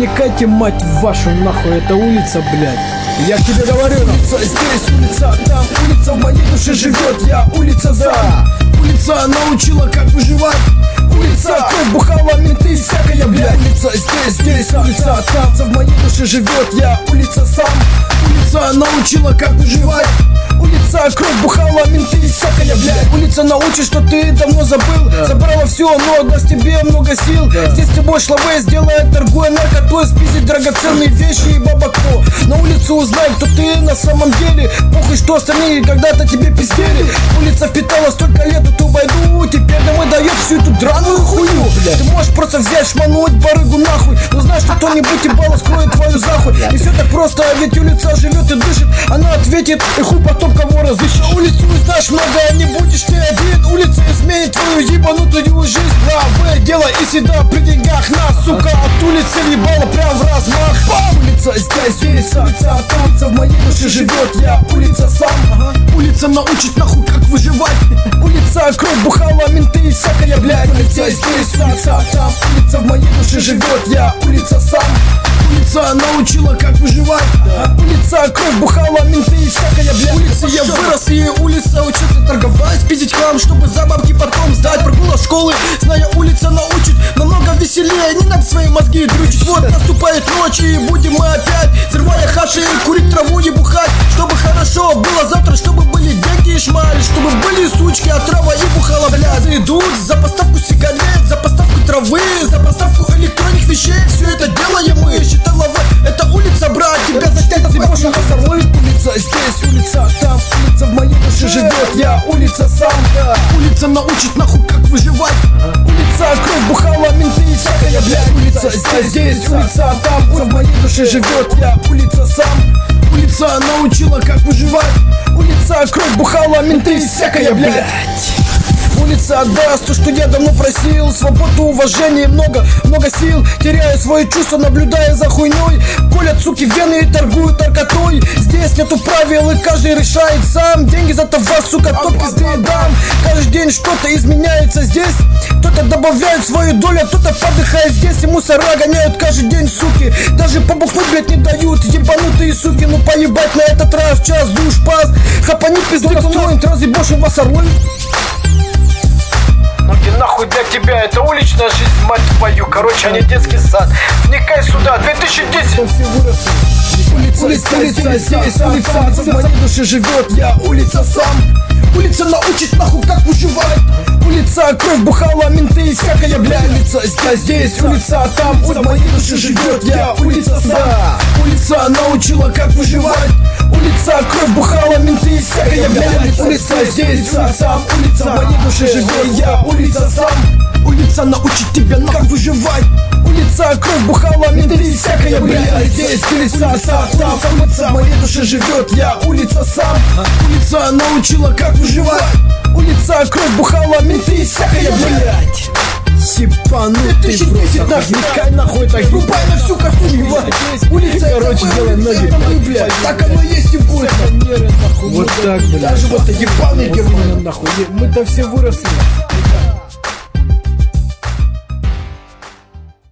вникайте, мать вашу, нахуй, это улица, блядь. Я тебе говорю, улица здесь, улица там, улица в моей душе живет, я улица, да. Улица научила, как выживать. Улица, кровь бухала, менты, всякая, блядь. Улица здесь, улица там, в моей душе живет, я улица сам. Улица научила, как выживать. Улица, кровь бухала, менты, всякая, блядь. Улица научит, что ты давно забыл. Забрала все, но даст тебе много сил. Здесь ты будешь лавэ сделает, торгуя наркотой, спиздить драгоценные вещи и бабако. На улице узнай, кто ты на самом деле. Похуй, что остальные когда-то тебе пиздели. Улица впитала столько лет эту войну, теперь нам выдает всю эту драную хуйню, блядь. Ты можешь просто взять, шмануть барыгу нахуй, но знаешь, что кто-нибудь ебало скроет твою захуй. И все так просто, ведь улица живет и дышит. Она ответит, и хуй потом кого разыщет. Улицу узнаешь многое, не будешь ты один. Улица изменит твою ебанутую жизнь. Правое дело и всегда при деньгах. Нас, сука, от улицы ебало прям в размах. Улица здесь, улица танца в моей душе живет, я улица сам. Улица научит нахуй, как выживать. Улица, кровь бухала, менты и всякая, блядь. Улица здесь, улица там, улица в моей душе живет, я улица сам. Улица научила, как выживать. Улица, кровь бухала, менты и всякая, блядь. Улица я вырос, и улица учится торговать, пиздить хлам, чтобы за бабки потом сдать. Прогула школы, зная, улица научит намного веселее, не надо свои мозги дрючить. Вот наступает ночь, и будем мы опять, взрывая хаши, курить траву и бухать. Чтобы хорошо было завтра, чтобы были деньги и шмали, чтобы были сучки, а трава и бухала, блядь. Идут за поставку сигарет, за поставку травы, за поставку электронных вещей. Все это делаем мы, считай лавэ, это улица, брат, тебя затянет зебоша разорвет. Улица здесь, улица там, улица в моей душе живет, я улица сам. Улица научит нахуй, как выживать. Улица, кровь бухала, менты и всякая, блядь. Улица здесь, улица там, улица в моей душе живет, я улица сам. Улица научила, как выживать. Улица, кровь бухала, менты и всякая, блядь. Улица отдаст то, что я давно просил. Свободу, уважение, много сил. Теряю свои чувства, наблюдая за хуйней. Колят, суки, вены и торгуют наркотой. Здесь нету правил, и каждый решает сам. Деньги за товар, сука, топ пизды дам. Каждый день что-то изменяется здесь. Кто-то добавляет свою долю, а кто-то подыхает здесь. И мусора гоняют каждый день, суки. Даже побухнуть, блядь, не дают. Ебанутые суки, ну поебать на этот раз в час душ пас. Хапани пизды строим, разъебошим вас орлы. ну где нахуй для тебя, это уличная жизнь, мать твою, короче, а не детский сад. Вникай сюда, 2010. Все выросли. Улица здесь, улица в моей душе живет, я улица сам. Улица научит нахуй, как выживать. Улица, кровь бухала, менты и всякая, блядь. Улица здесь, улица там, улица в моей душе живет, я улица сам. Улица научила, как выживать. Улица, кровь бухала, менты и всякая, блядь. Улица здесь, улица там, улица в моей душе живет, я улица сам. Улица научит тебя, как выживать. Улица, кровь бухала, менты и всякая, блядь. Здесь улица там, улица в моей душе живет, я улица сам. Улица научила, как выживать. Улица, кровь бухала, менты и всякая, блядь. Ебанутый просто, вникай нахуй, так рубай на всю картошку. Улица, короче, делай ноги, блядь. Так оно есть и будет. Вот так, блядь. Даже вот ебаный герман. Нахуй, мы-то все выросли.